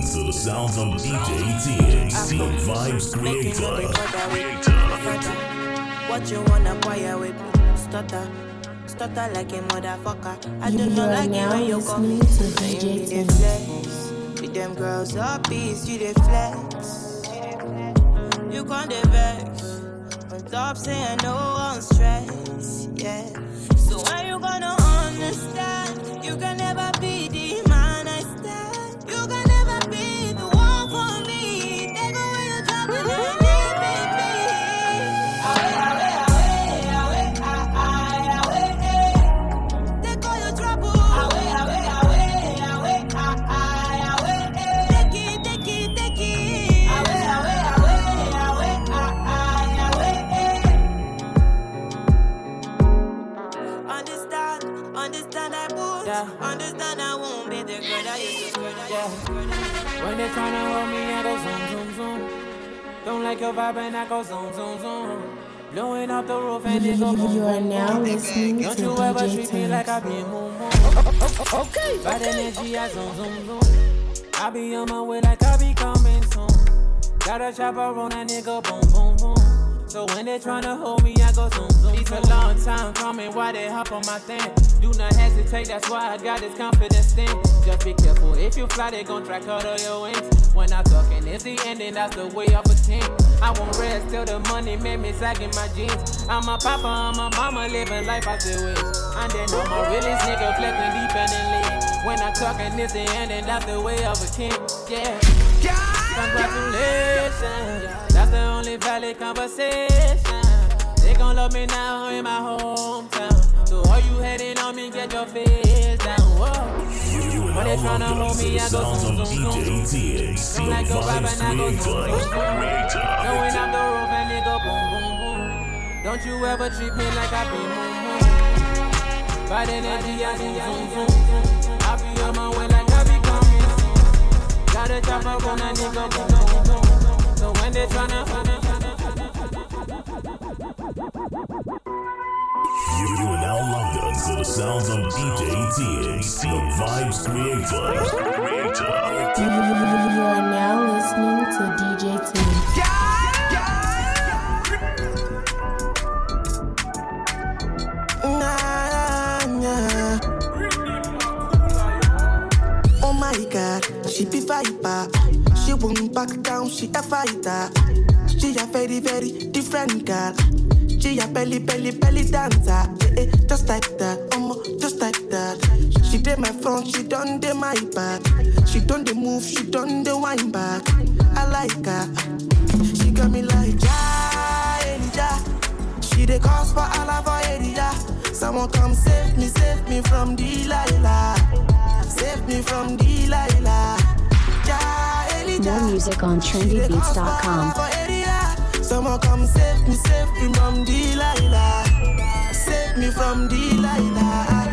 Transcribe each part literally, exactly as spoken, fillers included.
to the sounds of D J T X, the Vibes Creator. What you wanna quiet with me? Stutter, stutter like a motherfucker. I do not like it when you come in. You dey flex, with them girls up peace, you dey flex. You can't dey vex, on top saying no one stress, yeah. So when you gonna understand? You can never be the man I stand. You can never be the one for me. Take away your trouble and leave me be. Away, away, away, away, away, away. Take all your trouble. Away, away, away, away, away, away. Take it, take it, take it. Away, away, away, away, away, away. Understand, understand I move. Yeah. Understand I won't be the girl that you should. Yeah. When they tryna hold me, I go zoom, zoom, zoom. Don't like your vibe and I go zoom, zoom, zoom. Blowing up the roof and it go boom, You are boom, now boom. listening Don't to you ever D J treat me like I Tins. be moon, moon. Okay, bad energy, I zoom, zoom, zoom. I be on my way like I be coming soon. Got a chopper on that nigga, boom, boom, boom. So when they tryna hold me, I go zoom, zoom. It's a long time coming, why they hop on my thing? Do not hesitate, that's why I got this confidence thing. Just be careful, if you fly, they gon' try cut all your wings. When I'm talking, it's the ending, that's the way of a team. I won't rest till the money made me sagging my jeans. I'm a papa, I'm a mama, living life I still wish. And then I'm a realest nigga, flexing deep and in lean. When I'm talking, it's the ending, that's the way of a king. Yeah. Congratulations, that's the only valid conversation. They gon' love me now in my hometown. So all you hating on me, get your face down. Whoa. You When they are tryna now hold locked to me, the I go sounds zoom, of zoom, D zoom. J T X, the Don't like your vibe Vibes and I go zoom, zoom, zoom. Creator. Going up the roof and they go boom, boom, boom. Don't you ever treat me like I be moon, moon. Bad energy, I zoom, zoom, zoom. I be on my way like I be coming soon. Got a chopper on that nigga, boom, boom, boom. So when they tryna hold me, You are now locked on to the sounds of D J T X, the Vibes Creator. You are now listening to D J Tins. Nah, nah. Oh my God, she be viper. She won't back down, she a fighter. She a very, very different girl. She a belly, belly, belly dancer. Eh, eh, just like that, um, just like that. She did my front, she done the my back. She done the move, she done the wine back. I like her. She got me like ja, Elijah. She the cause for all of our area. Someone come save me, save me from Delilah. Save me from Delilah. Ja, Elijah. More music on trendy beats dot com. Someone come save me, save me from Delilah. Save me from Delilah.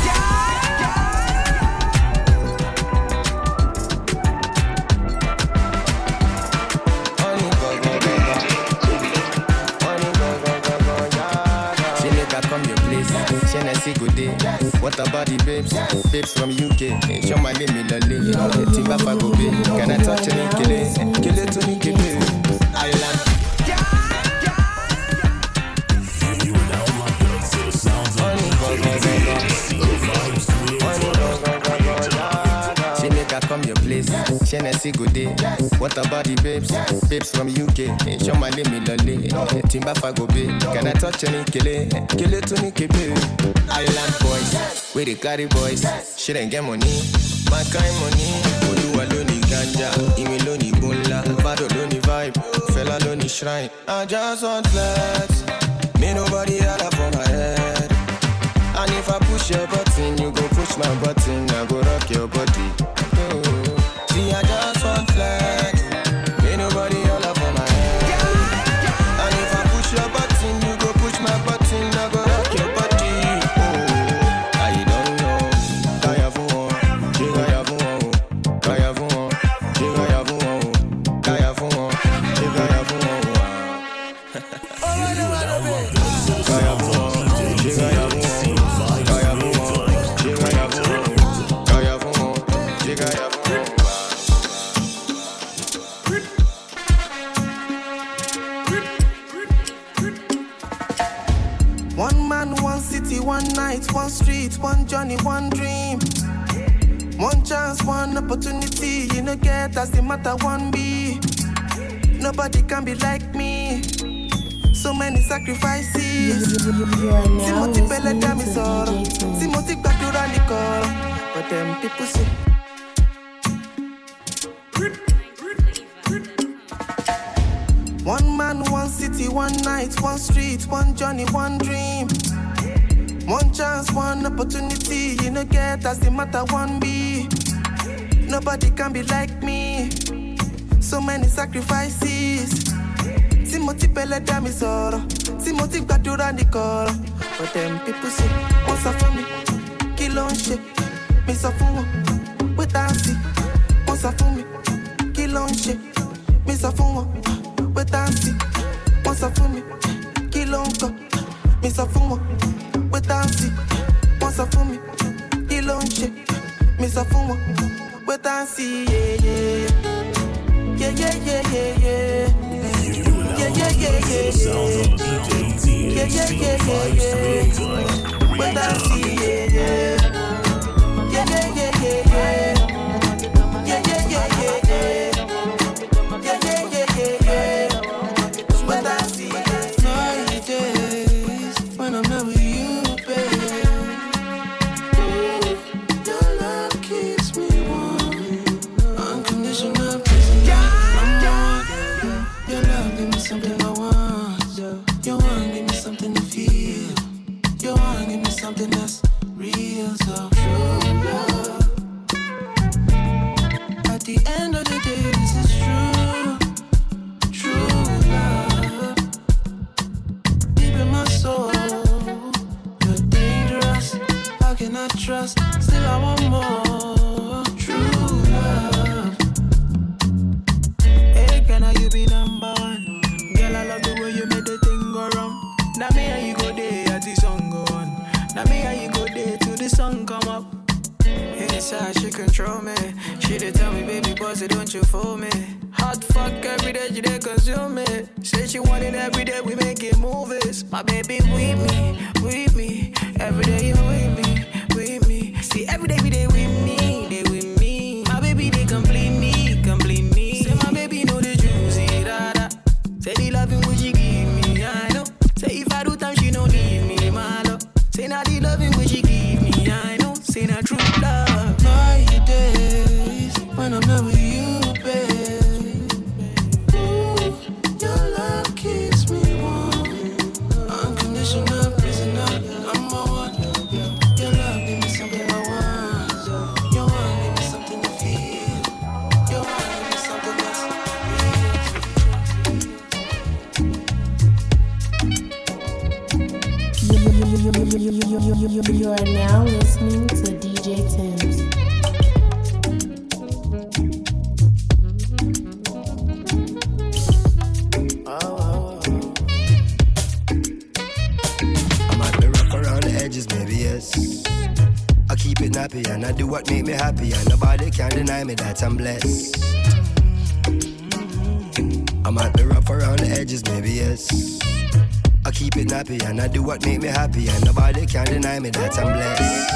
What about the babes? Babes from U K. Show my name in the lane. Timba Fago Bay. Can I touch any kille? Kille to me, kille. Island. You are now locked on to the sounds of D J T X, the Vibes Creator. She make her come your place. Tennessee good day. What about the babes? Babes from U K. Show my name in the lane. Timba Fago Bay. Can I touch any kille? Kille to me, kille. Island boys, we the carry boys. She didn't get money, my kind money. Oluwa loni ganja, imi loni bunla, Vado loni vibe, fella loni shrine. I just want flex, me nobody holla for my head. And if I push your button, you go push my button, I go rock your body. Oh. See, I just want flex, me nobody holla for my head. And if I push your button, you go push my button, I go rock your body. one night, one street, one journey, one dream. One chance, one opportunity. You know, get as the matter one be. Nobody can be like me. So many sacrifices. Timothy Bella Damisoro. Timothy Badura Nicole. But them people say. One man, one city, one night, one street, one journey, one dream. One chance, one opportunity. You know, get as the matter one be. Nobody can be like me. So many sacrifices. Timothy Bella Damisoro. Timothy Badura Nicole. But them people say, what's up for me? Kill on shit. Miss a fool. With Nancy. What's up for me? Kill on shit. Miss a fool. With Nancy. What's up for me? Kill on go. Miss a fool. With Nancy. What's up for me? Kill on shit. Miss a fool. With Nancy. Yeah, yeah. Yeah, yeah, yeah, yeah, yeah. Yeah, yeah, yeah, yeah, yeah. Yeah, yeah, yeah, yeah, yeah. With Nancy, yeah, yeah. Yeah, yeah, yeah, yeah, yeah. Yeah, yeah, yeah, yeah, yeah. Yeah, yeah, yeah, yeah, yeah. With Nancy, my days when I'm not with you, baby. Your love keeps me warm. Unconditional prison. Your love give me something I want. Your one give me something to feel. Your one give me something that's real, so true love. At the end of the day, this is true, true love. Deep in my soul, you're dangerous. How can I trust? Still I want more. True love. Hey, can I you be number one? Girl, I love the way you made the thing go wrong. Now me and you go there as the song go on. Now me and you go there till the sun come up. Inside she control me. She did tell me, baby, boss, don't you fool me. Hot fuck every day, she did consume me. Say she want it every day, we making movies. My baby with me, with me. Every day you with me, with me. See, every day we day with me, they with me. My baby, they complete me, complete me. Say my baby know the juicy, da da. Say the loving what she give me, I know. Say if I do time, she don't leave me, my love. Say now the loving what she give me, I know. Say now true love. My days when I'm not with you, babe. Ooh, your love keeps me warm. Unconditional prisoner, number one. Your love give me something I want. Your one give me something to feel. Your one give me something that's real. You are now listening to D J Tim's. I keep it nappy and I do what make me happy, and nobody can deny me that I'm blessed. I might be rough around the edges, maybe yes. I keep it nappy and I do what make me happy, and nobody can deny me that I'm blessed.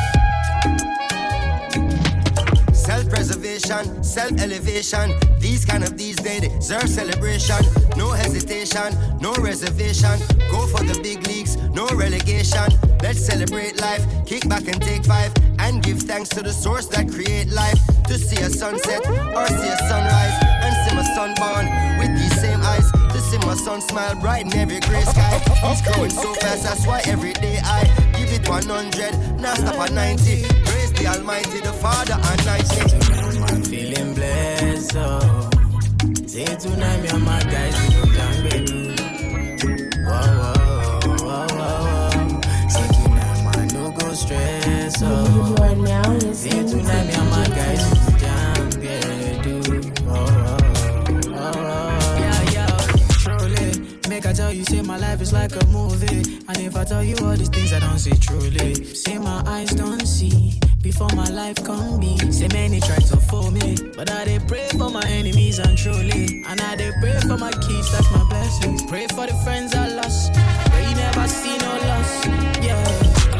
Self-preservation, self-elevation. These kind of these days deserve celebration. No hesitation, no reservation. Go for the big leagues, no relegation. Let's celebrate life, kick back and take five, and give thanks to the source that create life. To see a sunset or see a sunrise, and see my son born with these same eyes. To see my son smile bright in every gray sky. He's growing so fast, that's why every day I give it one hundred, now stop at ninety. Praise the Almighty, the Father and ninety. I'm feeling blessed, oh. Say tonight me and my guys we go down, baby. Whoa, whoa, whoa, whoa. Say tonight man no go stress, oh. You are now listening Say tonight me and my guys we go down, baby. Whoa, whoa, whoa. Yeah, yeah. Truly, make I tell you, say my life is like a movie. And if I tell you all these things I don't see truly, say my eyes don't see. Before my life come be, say many try to fool me, but I dey pray for my enemies and truly, and I dey pray for my kids, that's my blessing. Pray for the friends I lost, pray you never see no loss. Yeah,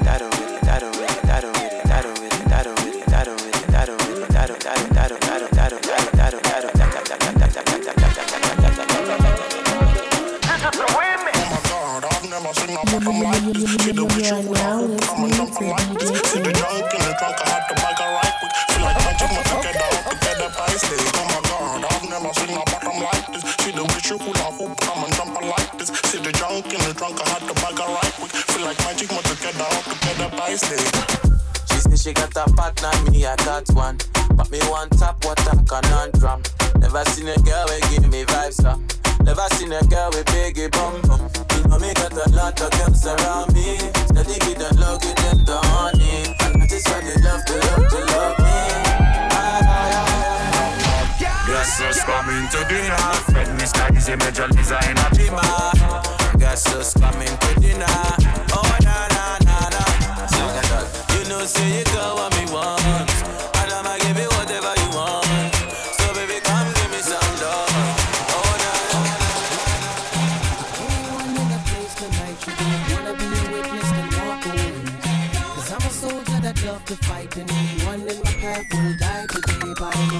She got a partner, me I got one. But me one tap, what a conundrum. Never seen a girl with give me vibes, uh. Never seen a girl with biggie bum bum. You know me got a lot of girls around me. Steady give them love, give them the honey. And that is why they love to love to love me. Guess who's coming to dinner? Fred Mister Easy Major Lisa in a beamer. Guess who's coming to dinner? Oh na na na na. You know say you got what me want, and I'ma give you whatever you want. So baby come give me some love. Oh na na na. Anyone in the place tonight, you don't wanna be a witness and walk away. Cause I'm a soldier that love to fight, and anyone in my will die today, but I'm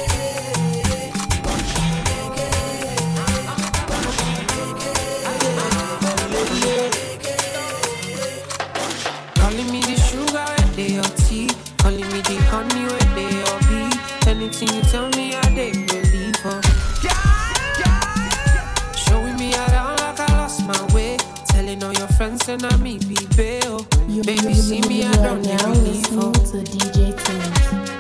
calling me the sugar where they your tea, calling me the honey where they your bee. Anything you tell me, I they believe her. Showing me around like I lost my way, telling all your friends and I me be bail. You Baby, see me, I don't now believe her. listening to D J Tunes.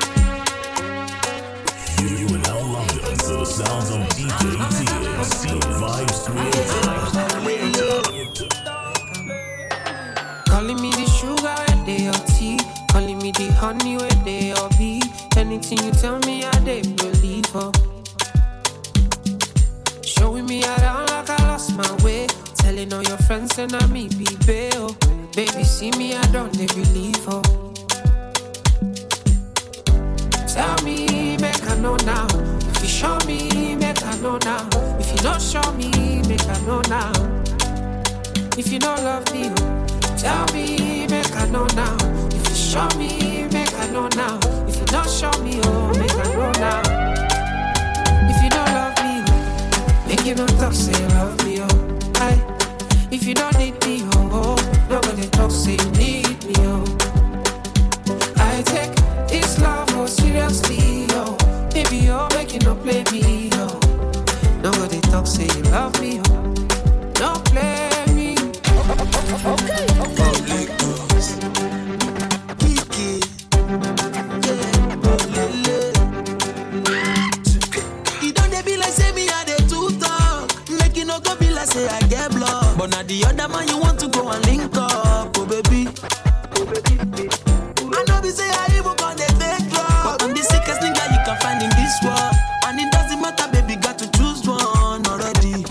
You, you are now locked into the sounds of D J Tears, the Vibes Creator. Calling me the sugar where they your tea, calling me the honey where they your bee. Anything you tell me, I they believe her. Showing me around like I lost my way, telling all your friends and I me be bail. Baby, see me, I don't they believe her. Tell me, make I know now. If you show me, make I know now. If you don't show me, make I know now. If you don't love me, tell me, make I know now. If you show me, make I know now. If you don't show me, oh, make I know now. If you don't love me, oh, make you not talk, say you love me, oh. Aye. If you don't need me, oh, oh, nobody talk, say you need me, oh. I take this love oh seriously, oh. Baby, oh, make you not play me, oh. Nobody talk, say you love me, oh. Don't play me. Okay, okay. Public doors. Kiki. Yeah, oh, lele. You don't they be like say me I dey too talk. Make you no go be like say I get blocked. But now the other man you want to go and link up, oh baby. Oh baby. I know be say I even got the fake drug, but I'm the sickest nigga you can find in this world. And it doesn't matter, baby, got to choose one already.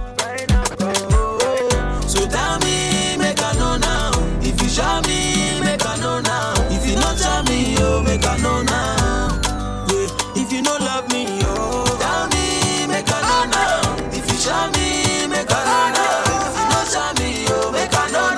So tell me, make I know now. If you show me, make I know now. If you not show me, oh, make I know now. Yeah, if you don't love me, oh, tell me, make I know now. If you show me, make I know now. If you not show me, oh, make I know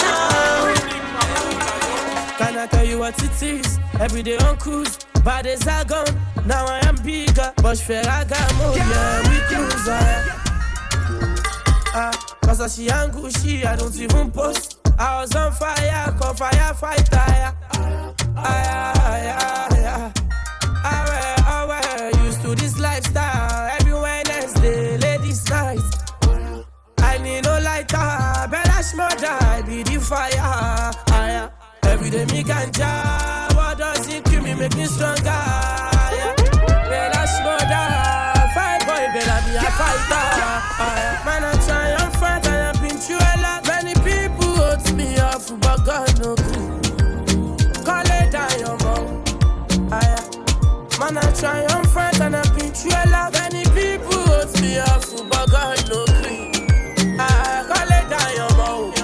now. Can I tell you what it is? Every day on cruise, bad days are gone. Now I am bigger, but fair I got more. Yeah, we cruise, ah. Ah, cause she and Gucci, I don't even post. I was on fire, call firefighter. Yeah. Ah, yeah, yeah, yeah. I wear, I wear, used to this lifestyle. Every Wednesday, ladies' night. I need no lighter, better smother, I be the fire. Ah, yeah. Every day me ganja, what does it kill me, make me stronger? Yeah. Better smother, fight boy, better be a fighter. Ah, yeah. Man, I try and fight, I have been through a lot. Many people hold me off, but God no good. Call it down your mouth. Ah, yeah. Man, I try and fight, and I've been through a lot. Many people hold me off, but God no good. Ah, call it down your mouth.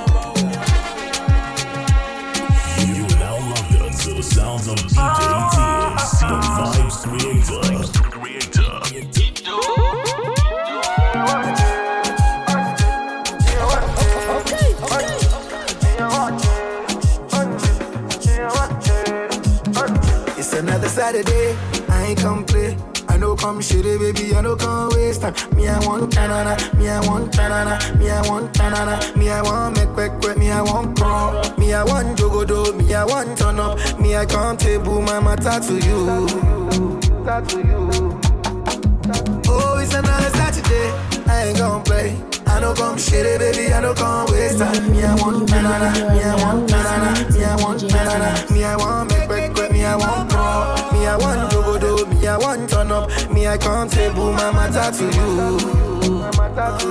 You are now locked into the sounds of D J Tears, the Vibes Creator. It's another Saturday, I ain't come play. I know come shitty, baby, I know come waste time. Me, I want tanana, me, I want tanana, me, I want tanana, me, I want make quick quick, me, I want crawl. Me, I want jogodo, me, I want turn up. Me, I come table my matter to you. To you. Oh, it's another Saturday, I ain't gon' play. I know come shitty, baby, I know come waste time. Me, I want tanana, me, I want tanana, me, I want tanana, me, I want make quick quick, me, I want crawl. Me, I want jogodo, me, I want turn up. Me, I can't table my matter to you. My matter to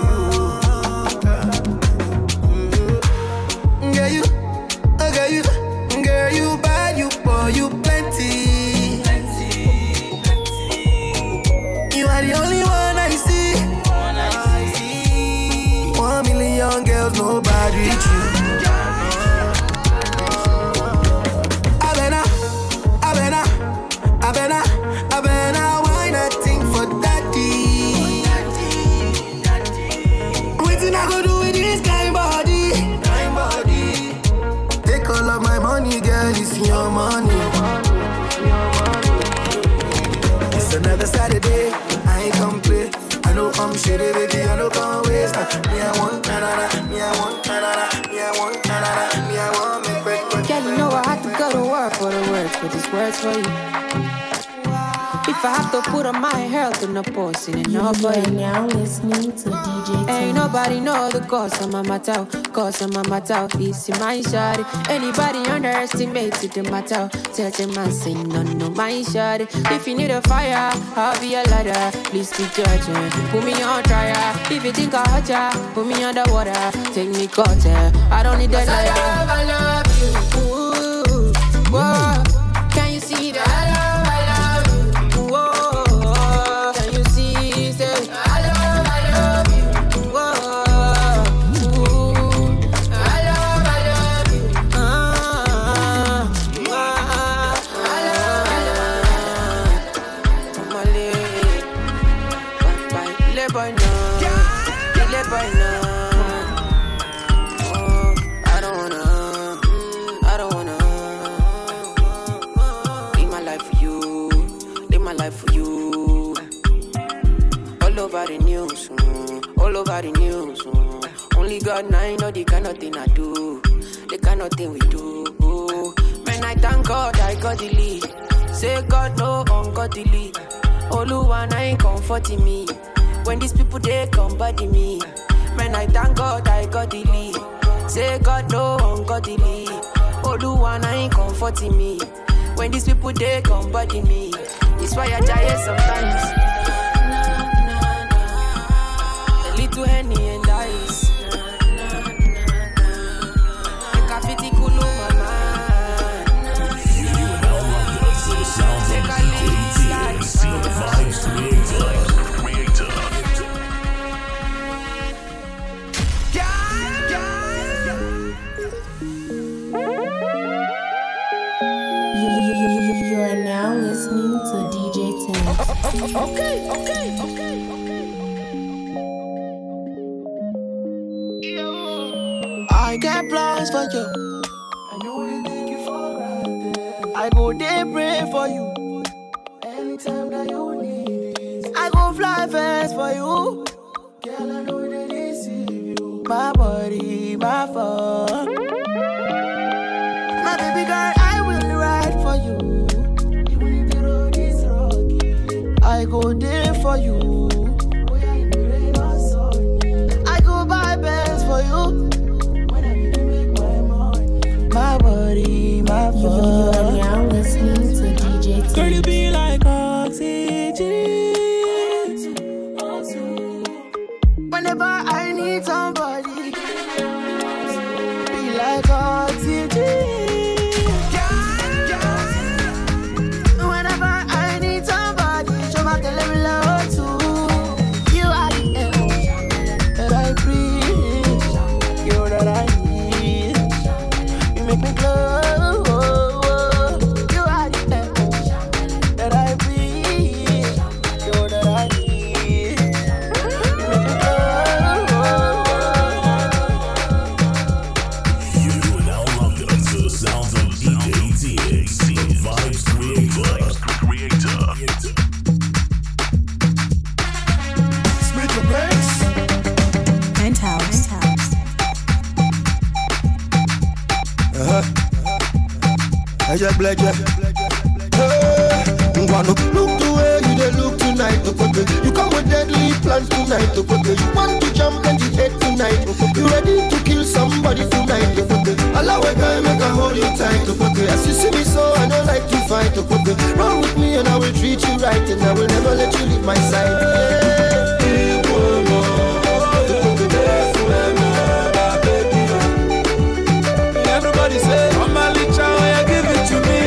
you. Girl, you, oh girl, you, girl, you bad, you boy, you plenty. You are the only one I see. One million girls, nobody reach you. Abena, Abena, Abena, Abena, why not think for daddy? Me I want na-na-na, me I want na-na-na, me I want na-na-na, me I want me break, break. Girl, you know I have to go to work for the words, for these words for you. If I have to put on my health in the post, in enough for you. Now listening to D J T. Ain't nobody know the cause of my matter, cause of my matter. It's in my shawty. Anybody underestimated the matter, tell them I say no, no, my shawty. If you need a fire, I'll be a ladder. Please keep judging, put me on trial. If you think I hurt ya, put me underwater. Take me cutter, I don't need that liar. I love, I love you. Ooh, whoa. Can you see that? I love, I love you. All over the news, mm. Only God now know the kind of thing I do, the kind of thing we do. When I thank God, I got the lead. Say God no ungodly. Oluwa ain't comforting me. When these people they come body me. When I thank God, I got the lead. Say God no ungodly. Oluwa ain't comforting me. When these people they come body me. It's why I die sometimes. To Henny and ice. Make a fitty cool my mind. You are now locked into the sounds of D J T M C, the Vibes Creator. Creator. You, you are now listening to D J Tim. Okay, okay, okay. I get plans for you. I know you take you for granted. I go there pray for you. Anytime that you need it. I go fly fast for you. Girl, I know they deceive you. My body, my fault. My baby girl, I will ride for you. Even if the road is rocky, I go there for you. I go buy bands for you. My body, my fault. You are now listening to D J T. Girl, you be like oxygen. Whenever I need somebody, be like oxygen. Whenever I need somebody, show my little love too. You are the air that I breathe. You're that I need. You make me glow. You are the air that I breathe. You're that I need. You make me glow. You are now locked into the sounds of D J T X, the Vibes Creator. Creator. Split the bass. Penthouse. Uh-huh. I just bled you. You wanna look the way you they look tonight, okay? You come with deadly plans tonight, okay? You want to jump and you hate tonight, okay? You ready to kill somebody tonight, okay? Allow a guy make a hold you tight, okay? As you see me so I don't like to fight, okay? Run with me and I will treat you right, and I will never let you leave my side. Yeah. Everybody say, oh my little child, give it to me.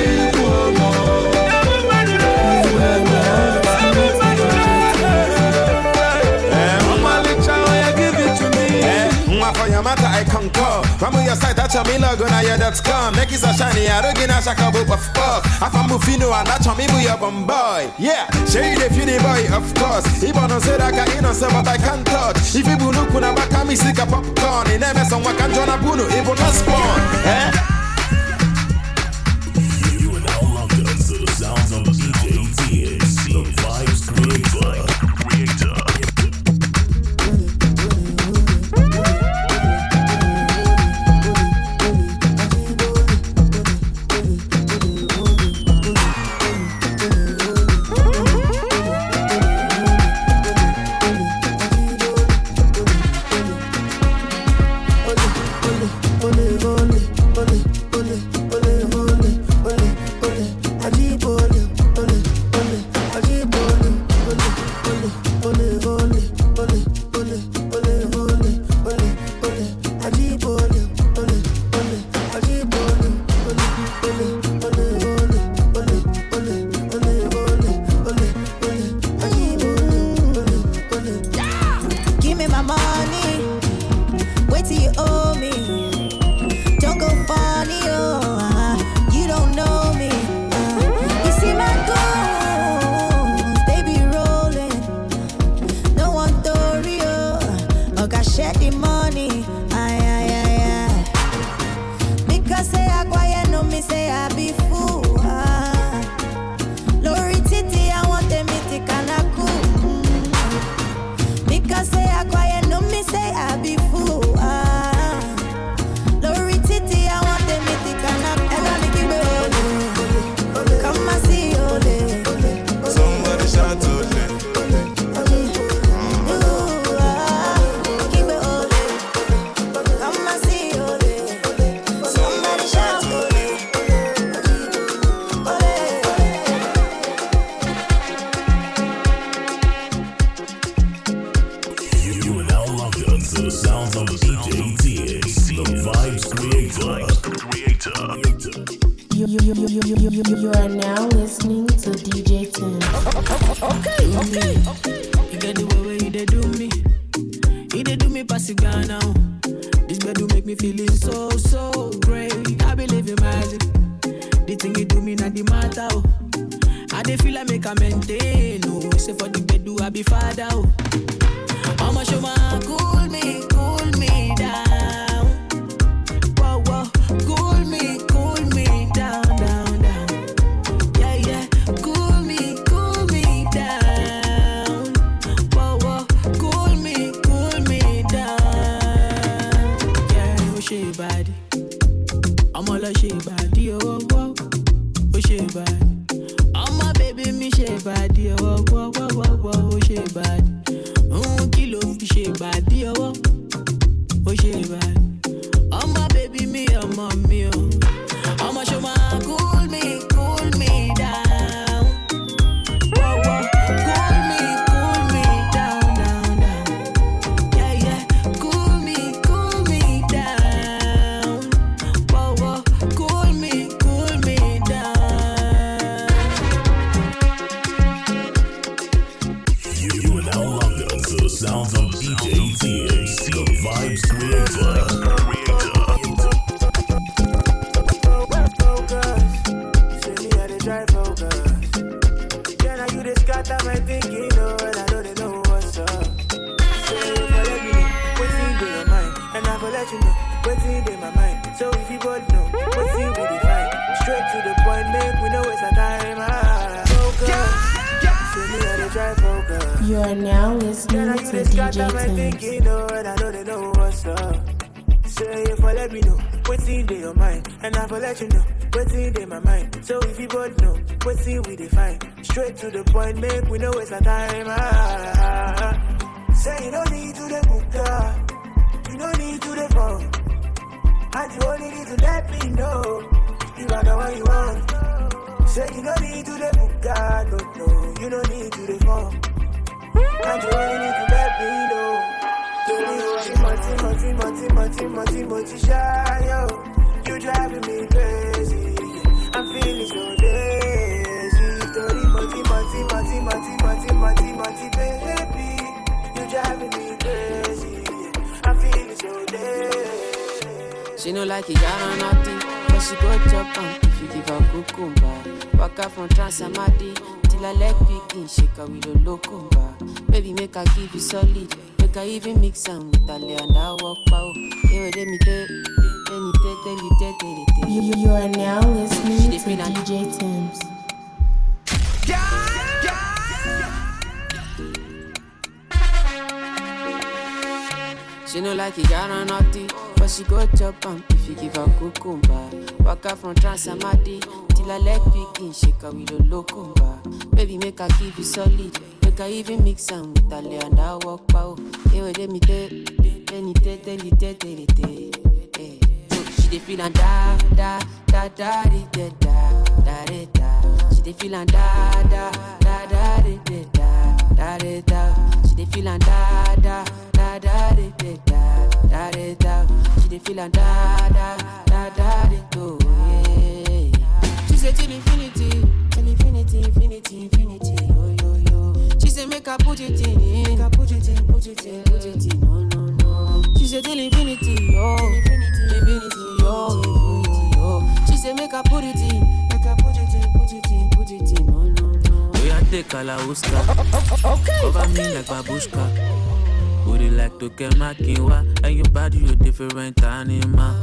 For your matter, I concur. From your side, that's your me logo, now yeah, that's come. Make it so shiny, I don't get a shaka book of fuck. I found Mufino and that's me, we up on boy. Yeah, show you the funny boy, of course. If I don't say that I can innocent, but I can't touch. If you look when I'm back, I'm sick of popcorn. In M S, someone can join a bunu, it will not spawn. Eh? You are now locked into the sounds of D J T X, the Vibes Creator. Creator. me. Don't go funny, oh, uh, you don't know me. Uh, you see my goals, they be rolling. No one story, oh, oh, got share the money. Aye, aye, aye, aye. Because say I quiet, no me say I be fool. Uh, Lori Titi, I want them to can I cool. Because say I quiet, no me say I be fool. Ah, Lori Titi, I want them to can I cool. I gotta keep it ole. Come and see ole. Somebody shout ole. Ooh, ah, keep it ole. Come and see ole. Somebody shout ole. Ole. You are now locked into the sounds of D J T X, the Vibes Creator. You, you, you, you, you, you, you, you are now listening to D J Tim. Okay, okay. You get the way where you they do me. You they do me pass it down now. This bed do make me feeling so, so great. I believe in magic. The thing you do me not the matter. Oh. I dey feel I make a maintain. Oh. Say for the bed do I be father. Oh. I'ma show my cool me, cool me down. Whoa, whoa, cool me, cool me down, down, down. Yeah, yeah, cool me, cool me down. Whoa, whoa, cool me, cool me down. Yeah, oh she body, I'm all a she body, oh, whoa, oh she body. Oh my baby, me she body, oh, whoa, whoa, whoa, whoa, oh she body. Mm, kilo fi ṣe body, oh, oh she body. Oh my baby, me, oh mommy, oh. I'ma show my cool me, cool me down. Whoa, whoa, cool me, cool me down, down, down. Yeah, yeah, cool me, cool me down. Whoa, whoa, cool me, cool me down. You, you are now locked into the sounds of D J T X, the Vibes Creator. Say me how they drive focus. Yeah, now you just got that my thinking, oh, and I know they know what's up. Say if I let me know what's in your mind, and I will let you know what's in my mind. So if you both know what's in with the fight, straight to the point, make we know it's a time. Ah, focus. Say me how they drive focus. You are now Yeah, listening now to you just D got J that my Tim. thinking, oh, and I know they know what's up. Say if I let me know what's in your mind, and I will let you know what's in my mind. So if you both know what's in we define, straight to the point, make we know it's a time. Ah, say you don't need to the book, you don't need to the phone, and you only need to let me know you are the one you want. Say you don't need to the book, no, no, you don't need to the phone, and you only need to let me know. Multi, multi, multi, multi, multi, multi, multi, shy, yo. You driving me crazy. I'm feeling so lazy. Dirty, multi, multi, multi, multi, multi, multi, multi, baby. You driving me crazy. I'm feeling so lazy. She no like it, got on nothing, but she go chop on if you give her cucumber. Walk out from Transamadi till I leg begin shake her with a locumba. Baby, make her give you solid. Make her even mix some with a lay and I walk pow. Hey, let me tell you, tell you, tell you, tell You, you. you are now listening to D J Tim's. She no like it, got on nothing, but she go chop on if you give her cucumber. Walk out from Transamadi till I leg begin shake her with a locumba. Baby, make her give you solid. Make her even mix some with a lay and I walk pow. Hey, let me tell you, tell you, tell you, tell you, tell you. She dey feel and da da da da da da da da da. She dey feel and da da da da da da da da da. She dey feel and da da da da da da da da da. She dey feel and da da da da da do. She say till infinity, till infinity, infinity, infinity. Yo yo yo. She say make her put it in, make her put it in, put it in, put it in. No no no. She say till infinity, oh. the Kalauska. Cover me like babushka. Would you like to get my kiwa? And your body, you different animal.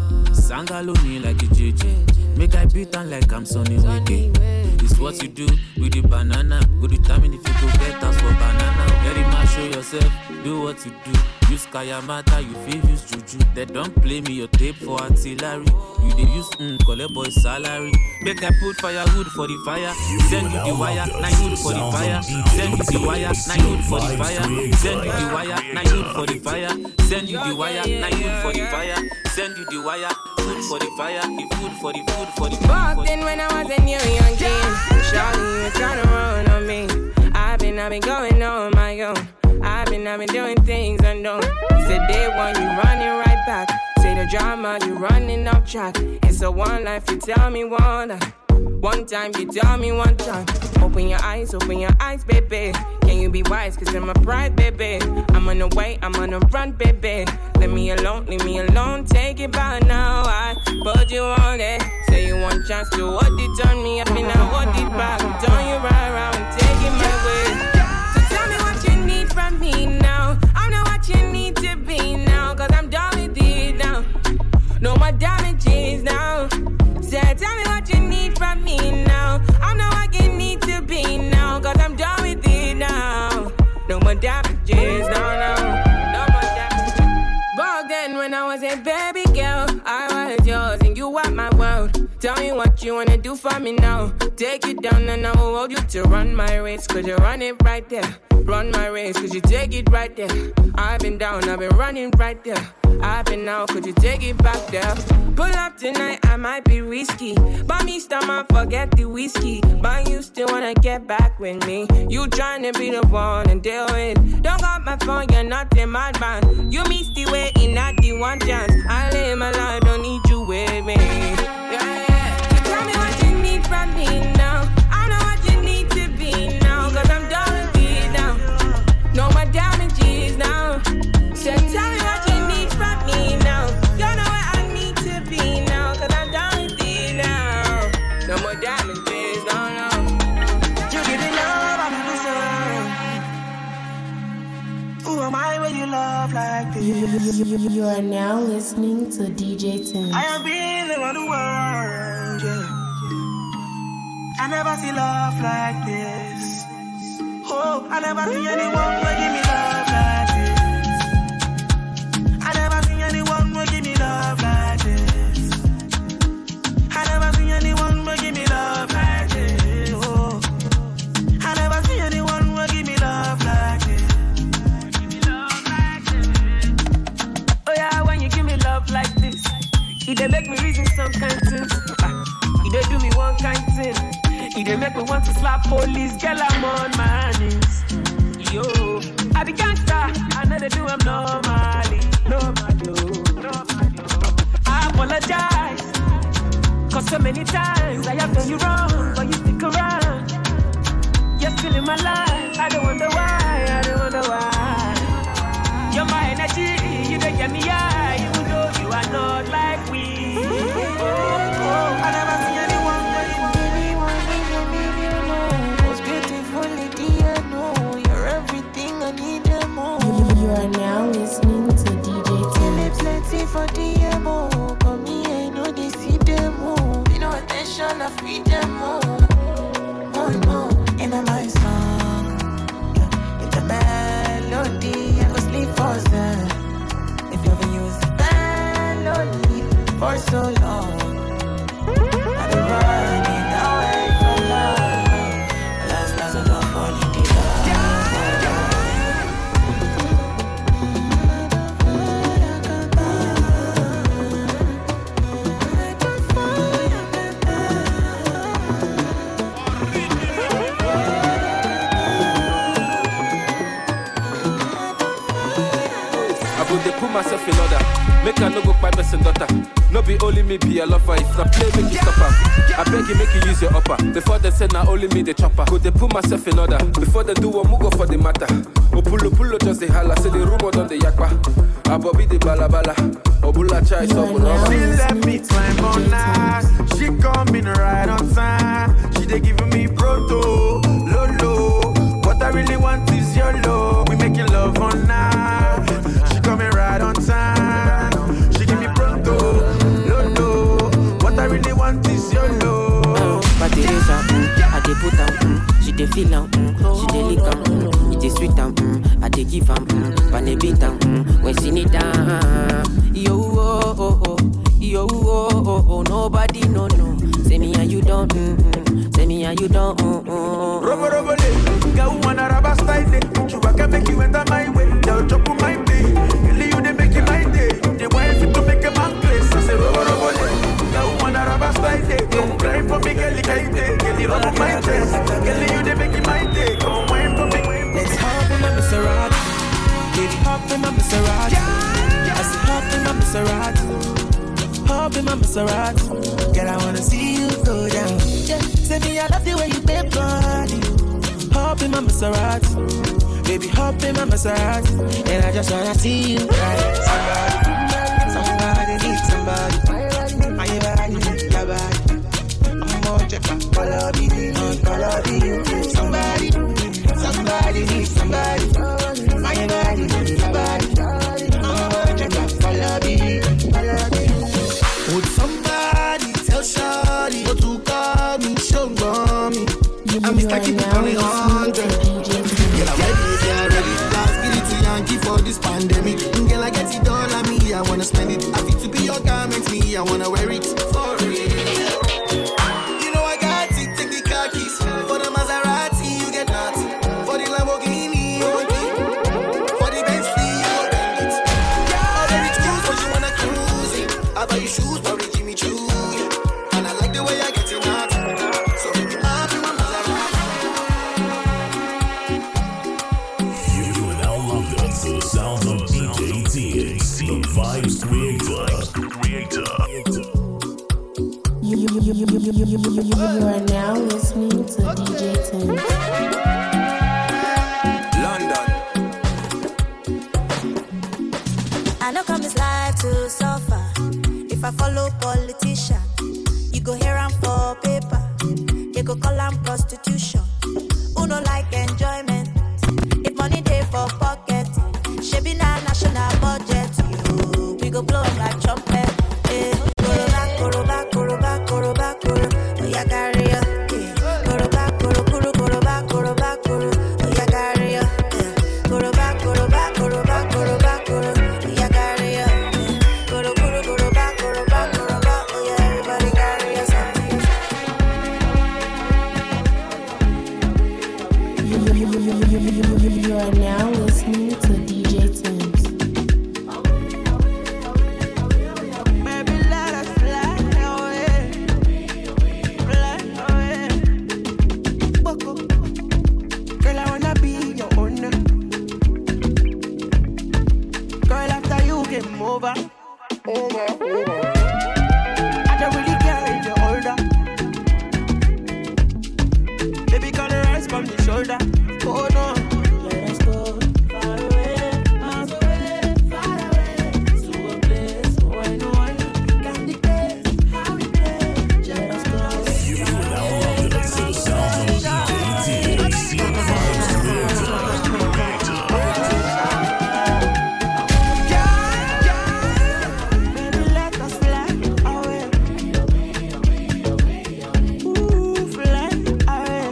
Sangaloni like a J J. Make I beat on like I'm Sonny Wiki. It's what you do with the banana. Good determine if you go get us for banana. Very much show yourself, do what you do. Use Kayamata, you feel use Juju. They don't play me your tape for artillery. You they use mm, collect boy salary. Make I put firewood for the fire. Send you the wire, nine wood for the fire. Send you the wire, nine wood for the fire. Send you the wire, nine wood for the fire. Send you the wire, nine wood for the fire. Send you the wire, food for the fire, the food for the food for the food. Back then when I was a new young king, Charlie was trying to run on me. I've been, I've been going on my own. I've been, I've been doing things unknown. You said day one, you running right back. Say the drama, you running off track. It's a one life, you tell me one life. One time, you tell me one time. Open your eyes, open your eyes, baby. Can you be wise, cause I'm a pride, baby. I'm on the way, I'm on the run, baby. Leave me alone, leave me alone. Take it back now, I put you on it. Say you want chance to what it on me. I mean, I want it back. Turn you right around, take it my way. So tell me what you need from me now. I know what you need to be now, cause I'm done with it now. No more damages now. Say, tell me what you need from me now. I know what you need to be now, cause I'm done with it now. No more damages, no, no. No more damages. Back then when I was a baby girl, I was yours and you were my world. Tell me what you wanna do for me now. Take it down and I will hold you to run my race, cause you run it right there. Run my race, cause you take it right there. I've been down, I've been running right there. I've been out, could you take it back there? Pull up tonight, I might be risky. But me stomach, forget the whiskey. But you still wanna get back with me. You tryna be the one and deal with. Don't got my phone, you're not a madman. You missed the way in not the one chance. I live my life, don't need you with me. Yeah, yeah. So tell me what you need from me now. I know what you need to be now, cause I'm done with it now. No more damages now. So tell me what you need from me now. You know where I need to be now, cause I'm done with it now. No more damages, no, no. You give me love, I'm losing. Who am I when you love like this? You, you, you, you are now listening to D J Tim. I have been around the world, yeah. I never see love like this. Oh, I never see anyone who give me love like this. I never see anyone who give me love like this. I never see anyone who give me love like this. Oh, I never see anyone who give me love like this. Oh yeah, when you give me love like this, it dey make me reason some kind of things. It dey do me one kind of thing. It dey make me want to slap police. Girl, I'm on my knees. Yo, I be gangsta. I know they do them normally. Normally, normally. I apologize, cause so many times I have done you wrong, but you stick around. You're still in my life. I don't wonder why. I don't wonder why. You're my energy. You don't get me high, even though you are not like we. Oh, oh, I never see anyone but you. You are now listening to D J Tim. Plenty for D M O. But me, I know they see them all. Pay no attention, I feed them all. Oh no, in my song, yeah, it's a melody. I go sleep for them. If you ever use a melody for so long, I've been running away from love. Last, last, I don't fall in the love. They put myself in order. Make I no go by person daughter. No be only me be a lover. If not play, make you stop her. I beg you, make you use your upper. Before they say now only me the chopper. Go they put myself in order. Before they do one go for the matter. O pulo pulo just the holla. Say the rumor on the yakba. A Bobby the balabala. O bula chai so She let me climb on night. She coming right on time. She they giving me proto. Lolo. feel am, mm. She dey lick am, mm. It is sweet am, mm. I dey give am, mm. Pan a beat am, mm. When she need am. Yo, oh, oh, oh. Yo, oh, oh, oh. Nobody no, no. Say me and you don't, mm, mm. Say me and you don't, mm, mm. Robo, robo, day. Girl, wanna rubber style day. Sugar can make you enter my way. They'll chop on my day. Girl, you they make it my day. They want you to make a man place. I say robo, robo, day. Girl, wanna rubber style day. Come cry for me, girl, kite day. Girl, you rub on my chest. Girl, you they make it my day. Come wine for me. Let's hop in my Maserati. Baby, hop in my Maserati. I say hop in my Maserati. Hop in my Maserati. Girl, I wanna see you go down. Yeah, say me I love the way you bend body. Hop in my Maserati. Baby, hop in my Maserati. And I just wanna see you right. Somebody, somebody need somebody. My body, your body. I'm more check my color, be color, be somebody. Somebody need somebody. My body, your body. I'm more check my color, be color, be. Would somebody tell Shawty what to call me, show mommy? I'm Mister Keep It on the hundred. Girl, I'm ready, yeah, ready. Last get it to Yankee for this pandemic. Girl, I get it all on me, I wanna spend it. I fit to be your garment, me, I wanna wear it for real. You know I got it, take the car keys. For the Maserati, you get nothing. For the Lamborghini, you want it. For the Bentley, you gon' bend it. All the rich cruise, but you wanna cruise it. I buy you shoes, probably Jimmy Choo. And I like the way I get it out. So if you have you, You are now locked into the sounds of D J T X, the Vibes Creator. You, you, you, you, you, you, you, you, you are now listening to D J Tim's. London. I know come this life to suffer. If I follow politician, you go hear am for paper. They go call am prostitution. Who no like enjoyment? If money dey for pocket, shebi na national budget. You, we go blow 'em like trumpet. Eh, koroba, koroba, koroba, koroba, koro. Oya carry ya. Eh, koroba, koro, koro, koroba, koroba, koro. Oya carry ya. Eh, koroba, koroba, koroba, koroba, koro. Oya carry ya. Eh, koro, koro, koroba, koroba, koroba. Oya everybody carry ya. You, you, you, you, you, you, you, you, you are now listening to D J Tim's. Baby, let us fly away. Fly away. Boko. Girl, I wanna be your owner. Girl, after you game over. Over, over. I don't really care if you're older. Baby, can I rise from the shoulder? Oh no. Let us go far away, miles away, far away, to a place where no one can dictate how we play. Let us go. You are now locked into the sounds of D J T X, the Vibes Creator. Baby, let us fly away. Ooh, fly away.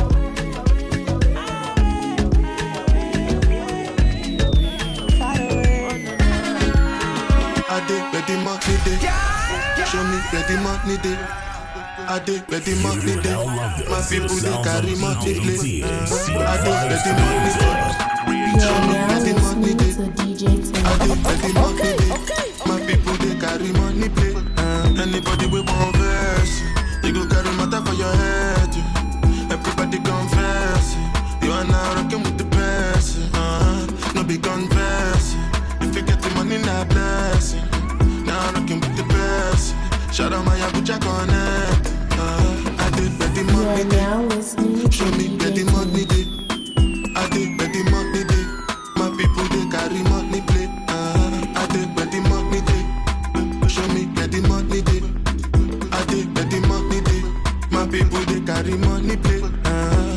Far away. I did where the money day. Show me where the money day. I did where the money day. My people they carry money play. I did where the money day. You Show are me now where the money listening day. to D J I did Tim's. where the money day. My people they carry money play. Uh, anybody with one verse, you go carry matter for your head. yeah. Everybody confess. You are now rocking with the best. Uh, no be confess. If you get the money, not blessing. Now rocking with the best. Shout out my Abuja Connect. Uh, I did where the You are money day. now listening Show to me D where J the money Tim's. day. I did where the money day. My people they carry money play. Uh, I did where the money day. Show me where the money day. I did where the money day. My people they carry money play. Uh,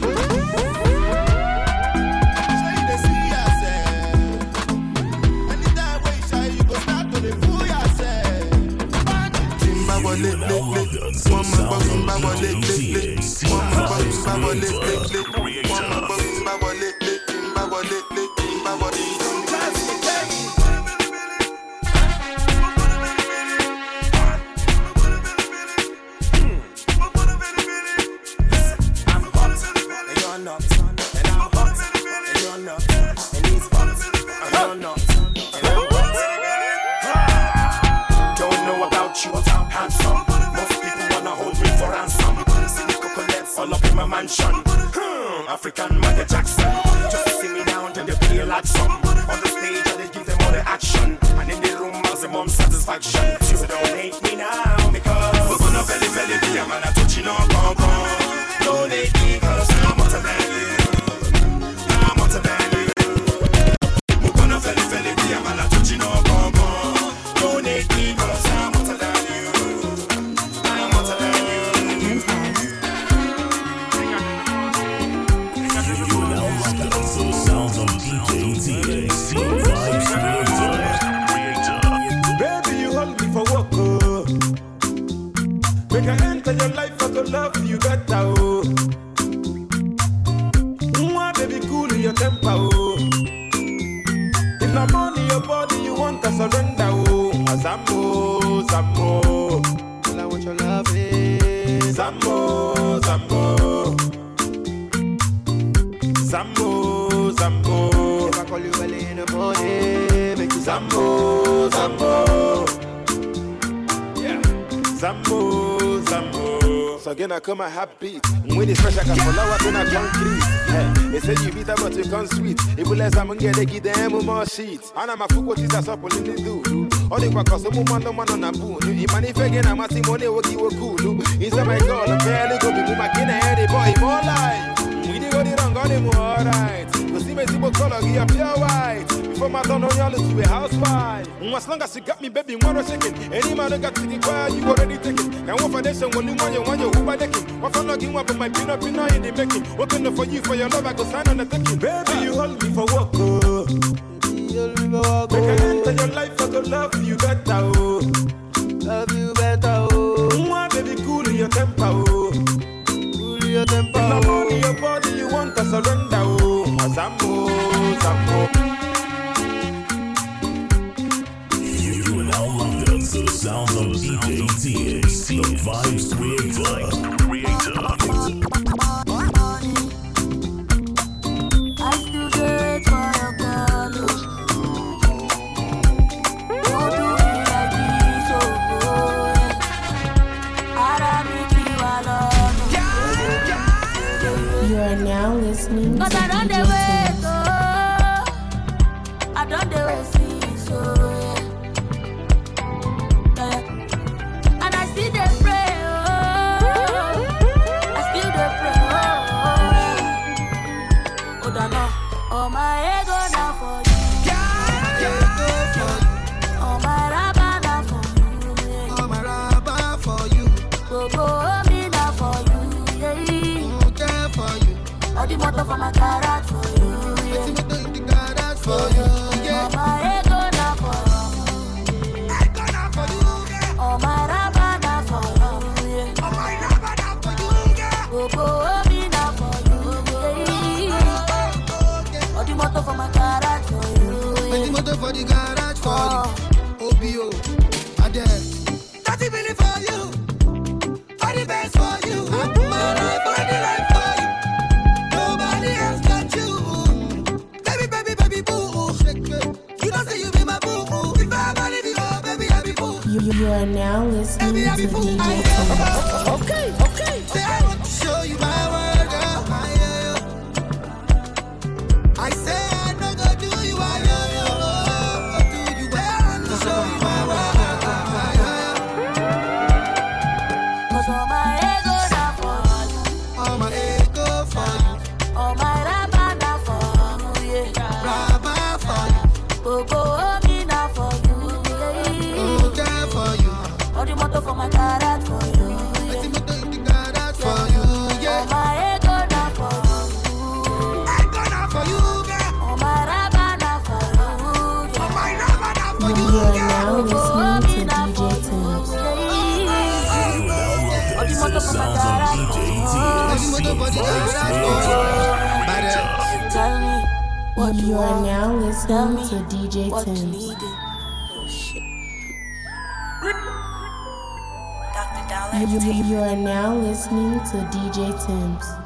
wọlé lélẹ̀ wọ́n máa gbọ́ tún bá wọlé lélẹ̀ wọ́n máa gbọ́ tún bá wọlé lélẹ̀. African Michael Jackson. Just to see me down till they feel like some. On the stage, I just give them all the action. And in the room, maximum satisfaction. So don't hate me now, because we're gonna belly belly be a man, I touch you on pom pom. Don't hate me, cause I'm hotter than you. I'm hotter than you. We're gonna belly belly be a man, I touch you on pom pom. Don't hate me, cause I'm hotter than you. I'm hotter than you. You're now locked on to the sounds of D J T X, the Vibes Creator. Baby, you hold me for work, oh. Make I enter your life, I go love you better, oh. Mwah, baby, cool your temper, oh. If not money, your body, you want to surrender, oh. Zambo, Zambo. All I want your love is Zambo, Zambo. Zambo, Zambo. If I call you early in the morning, make you Zambo, Zambo. Yeah, Zambo, Zambo. So again I come a happy. When it's fresh I can follow up in a drunk crease. Yeah, they say you beat up but you come sweet. If you let someone get they give them more sheets. And I'm a fool what is a supple in the do. All the work cause some man no man on a boon. If man if again I'm a simone what you were cool. He's a my girl, I'm barely go be my kid and the boy more life. We did go the wrong got him alright. Go see me see what color he a pure white. Before my son on y'all to a housewife. As long as you got me baby one or second. Any man that got to get quiet you already taken. Now one foundation when you want you want you who by decking. What for logging up on my pin up in all in the making. Working for you for your love I go sign on the thinking. Baby you hold me for work oh. Baby you hold me for work oh. Make I enter your life I go love you better oh. Love you better oh. Mwah, baby cool your temper oh. Cool your temper oh. If not money your body you want to surrender oh. Zambo, Zambo. You are now locked on to the sounds of D J T X, the Vibes Creator. Creator. I still do it for your girl. Don't do me like this, oh, oh. I'd make you alone. You are now listening to Cause I don't D J the way, Tim's. oh. I don't the way, see, so yeah. Yeah. And I still the pray, oh. I still the pray, oh. Oh, don't know. Oh, my ego now for you. Oh, my rabba now for you. Yeah. Oh, my rabba for you. Go, go, me now for you. Yeah. Okay for you. All the motor for my garage for you. Yeah. The garage for you. Yeah. Oh, my ego now for you. Ego now for you. Yeah. Oh, my rabba now for you. Yeah. Oh, my rabba now for you. Yeah. Go, go, me now for you. Yeah. All the motor for my garage for you. All the motor for the garage for you. O B O. Adele. thirty million for you. For the best for you. I put my life for the life for you. Nobody else got you. Baby, baby, baby, boo. You don't say you be my boo. If I ever leave you, oh, baby, I be boo. You, you are now listening Baby, I to be D boo. J I- Tim's. Okay, okay. Say I want to show you my world, girl. I say I no go do you, I yo yo. Do you well? I want to show you my world. Cause all my ego now for you. All my ego for you, All my rabba now for you. Yeah. rabba for you, Go, go, me now for you. Yeah. okay for you. All the motor for my garage for you. Let Yeah. me do the garage for you, All yeah. my ego now for you. I gonna for you, girl. All my rabba now for you. Oh my rabba now for You, you, you are girl. now listening to D J Tim's. You are now locked on to the sounds of D J T X, the Vibes Creator. Tell me what You, you you are want. now Tell listening me to D J what you Tim's. needed. Oh shit. You, you, you are now listening to D J Tim's.